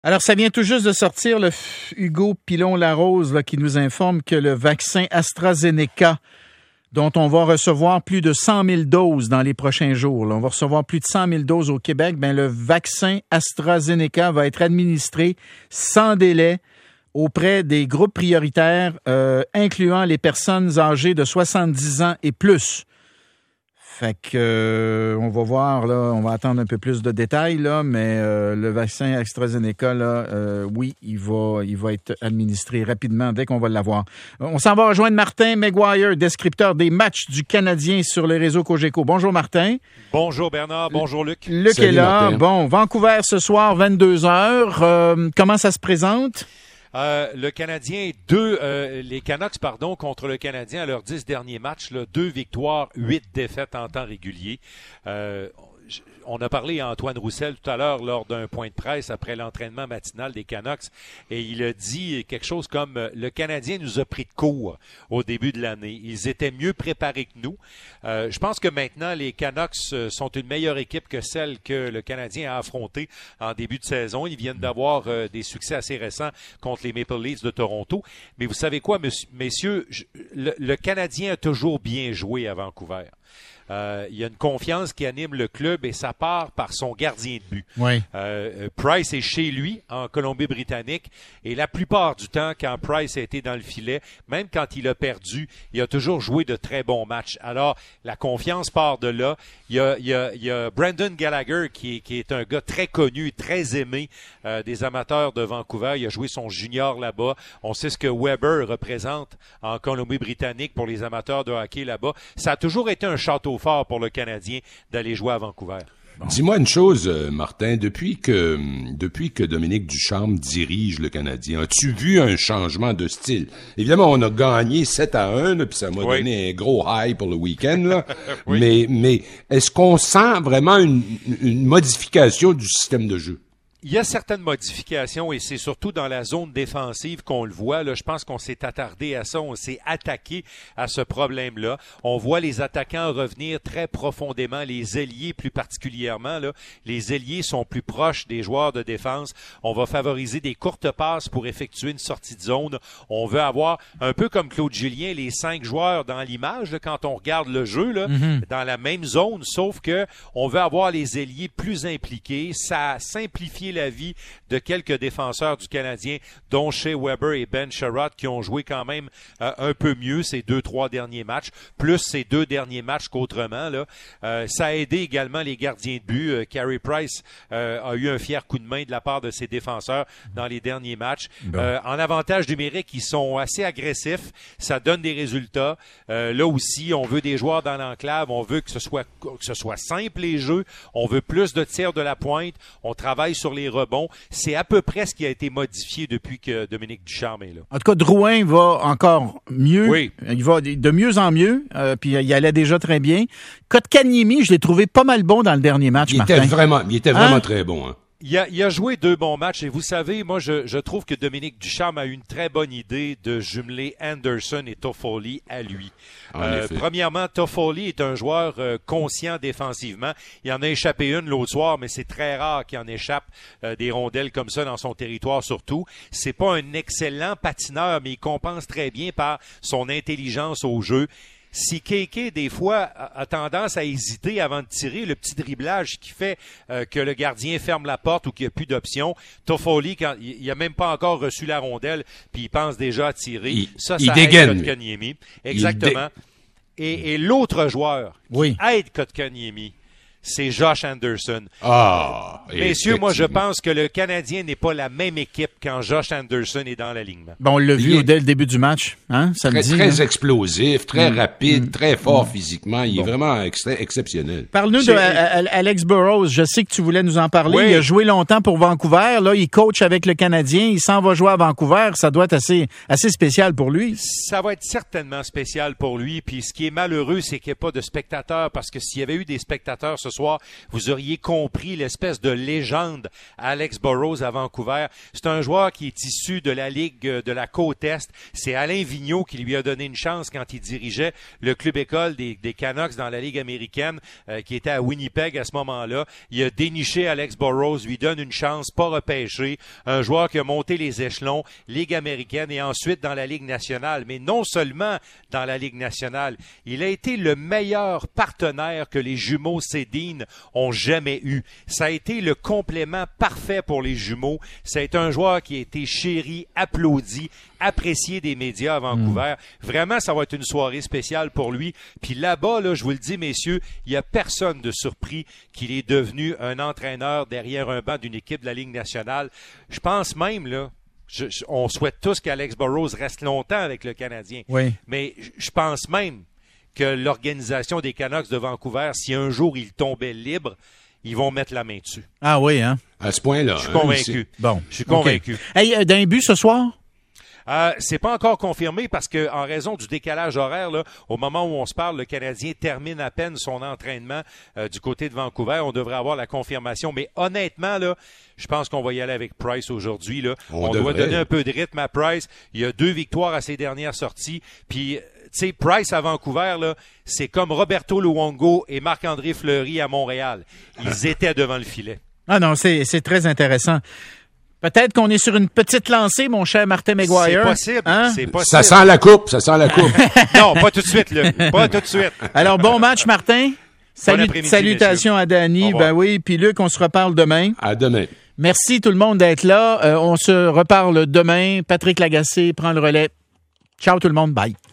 Alors, ça vient tout juste de sortir, le Hugo Pilon-Larose là, qui nous informe que le vaccin AstraZeneca, dont on va recevoir plus de 100 000 doses dans les prochains jours, là, on va recevoir plus de 100 000 doses au Québec, bien, le vaccin AstraZeneca va être administré sans délai auprès des groupes prioritaires, incluant les personnes âgées de 70 ans et plus. Fait que on va voir, là, on va attendre un peu plus de détails, là, mais le vaccin AstraZeneca, là, oui, il va être administré rapidement dès qu'on va l'avoir. On s'en va rejoindre Martin Maguire, descripteur des matchs du Canadien sur les réseaux Cogeco. Bonjour Martin. Bonjour Bernard, bonjour Luc. Luc Salut, est là. Martin. Bon, Vancouver ce soir, 22h. Comment ça se présente? Le Canadien, les Canucks, contre le Canadien à leurs 10 derniers matchs, là, 2 victoires, 8 défaites en temps régulier. On a parlé à Antoine Roussel tout à l'heure lors d'un point de presse après l'entraînement matinal des Canucks et il a dit quelque chose comme « Le Canadien nous a pris de court au début de l'année. Ils étaient mieux préparés que nous. » Je pense que maintenant, les Canucks sont une meilleure équipe que celle que le Canadien a affrontée en début de saison. Ils viennent d'avoir des succès assez récents contre les Maple Leafs de Toronto. Mais vous savez quoi, messieurs, le Canadien a toujours bien joué à Vancouver. Il y a une confiance qui anime le club et ça part par son gardien de but. Oui. Price est chez lui en Colombie-Britannique et la plupart du temps, quand Price a été dans le filet, même quand il a perdu, il a toujours joué de très bons matchs. Alors, la confiance part de là. Il y a Brendan Gallagher qui est un gars très connu, très aimé des amateurs de Vancouver. Il a joué son junior là-bas. On sait ce que Weber représente en Colombie-Britannique pour les amateurs de hockey là-bas. Ça a toujours été un château fort pour le Canadien d'aller jouer à Vancouver. Bon. Dis-moi une chose, Martin, depuis que Dominique Ducharme dirige le Canadien, as-tu vu un changement de style? Évidemment, on a gagné 7-1, là, puis ça m'a donné un gros high pour le week-end, là. Oui. Mais est-ce qu'on sent vraiment une modification du système de jeu? Il y a certaines modifications et c'est surtout dans la zone défensive qu'on le voit. Là, je pense qu'on s'est attardé à ça, on s'est attaqué à ce problème-là. On voit les attaquants revenir très profondément, les ailiers plus particulièrement. Là, les ailiers sont plus proches des joueurs de défense. On va favoriser des courtes passes pour effectuer une sortie de zone. On veut avoir, un peu comme Claude Julien, les 5 joueurs dans l'image, là, quand on regarde le jeu, là, dans la même zone, sauf que on veut avoir les ailiers plus impliqués. Ça simplifie la vie de quelques défenseurs du Canadien, dont Shea Weber et Ben Sherratt, qui ont joué quand même un peu mieux ces 2-3 derniers matchs, plus ces 2 derniers matchs qu'autrement. Là. Ça a aidé également les gardiens de but. Carey Price a eu un fier coup de main de la part de ses défenseurs dans les derniers matchs. En avantage numérique, ils sont assez agressifs. Ça donne des résultats. Là aussi, on veut des joueurs dans l'enclave. On veut que ce soit simple les jeux. On veut plus de tirs de la pointe. On travaille sur les rebonds. C'est à peu près ce qui a été modifié depuis que Dominique Ducharme est là. En tout cas, Drouin va encore mieux. Oui. Il va de mieux en mieux. Puis il allait déjà très bien. Kotkaniemi, je l'ai trouvé pas mal bon dans le dernier match, Martin. Il était vraiment très bon. Hein? Il a joué 2 bons matchs et vous savez, moi je trouve que Dominique Ducharme a eu une très bonne idée de jumeler Anderson et Toffoli à lui. Premièrement, Toffoli est un joueur conscient défensivement. Il en a échappé une l'autre soir, mais c'est très rare qu'il en échappe des rondelles comme ça dans son territoire surtout. C'est pas un excellent patineur, mais il compense très bien par son intelligence au jeu. Si Kéké, des fois, a tendance à hésiter avant de tirer, le petit driblage qui fait que le gardien ferme la porte ou qu'il n'y a plus d'option, Toffoli, quand il n'a même pas encore reçu la rondelle, puis il pense déjà à tirer. Ça aide Kotkaniemi. Exactement. Et l'autre joueur qui aide Kotkaniemi, c'est Josh Anderson. Messieurs, moi, je pense que le Canadien n'est pas la même équipe quand Josh Anderson est dans l'alignement. Bon, on l'a vu dès le début du match, hein, samedi. Très explosif, très rapide, très fort physiquement. Il est vraiment exceptionnel. Parle-nous d'Alex Burrows. Je sais que tu voulais nous en parler. Oui. Il a joué longtemps pour Vancouver. Là, il coach avec le Canadien. Il s'en va jouer à Vancouver. Ça doit être assez spécial pour lui. Ça va être certainement spécial pour lui. Puis ce qui est malheureux, c'est qu'il n'y a pas de spectateurs parce que s'il y avait eu des spectateurs ce soir, vous auriez compris l'espèce de légende Alex Burrows à Vancouver. C'est un joueur qui est issu de la Ligue de la Côte-Est. C'est Alain Vigneault qui lui a donné une chance quand il dirigeait le club école des Canucks dans la Ligue américaine, qui était à Winnipeg à ce moment-là. Il a déniché Alex Burrows, lui donne une chance, pas repêché. Un joueur qui a monté les échelons, Ligue américaine et ensuite dans la Ligue nationale. Mais non seulement dans la Ligue nationale, il a été le meilleur partenaire que les jumeaux Sedin ont jamais eu. Ça a été le complément parfait pour les jumeaux. Ça a été un joueur qui a été chéri, applaudi, apprécié des médias à Vancouver. Vraiment, ça va être une soirée spéciale pour lui. Puis là-bas, là, je vous le dis, messieurs, il n'y a personne de surpris qu'il est devenu un entraîneur derrière un banc d'une équipe de la Ligue nationale. Je pense même, là, on souhaite tous qu'Alex Burrows reste longtemps avec le Canadien. Oui. Mais je pense même que l'organisation des Canucks de Vancouver, si un jour il tombait libre, ils vont mettre la main dessus. Ah oui, hein? À ce point-là. Je suis convaincu. Bon. Je suis convaincu. Okay. Hey, d'un but ce soir? C'est pas encore confirmé parce que en raison du décalage horaire, là, au moment où on se parle, le Canadien termine à peine son entraînement du côté de Vancouver. On devrait avoir la confirmation. Mais honnêtement, là, je pense qu'on va y aller avec Price aujourd'hui. Là. On doit donner un peu de rythme à Price. Il y a 2 victoires à ses dernières sorties. Puis, tu sais, Price à Vancouver, là, c'est comme Roberto Luongo et Marc-André Fleury à Montréal. Ils étaient devant le filet. Ah non, c'est très intéressant. Peut-être qu'on est sur une petite lancée, mon cher Martin McGuire. C'est possible, hein? C'est possible. Ça sent la coupe, Non, pas tout de suite, là. Pas tout de suite. Alors, bon match, Martin. Salutations messieurs. à Danny. Ben oui, puis Luc, on se reparle demain. À demain. Merci tout le monde d'être là. On se reparle demain. Patrick Lagacé prend le relais. Ciao tout le monde. Bye.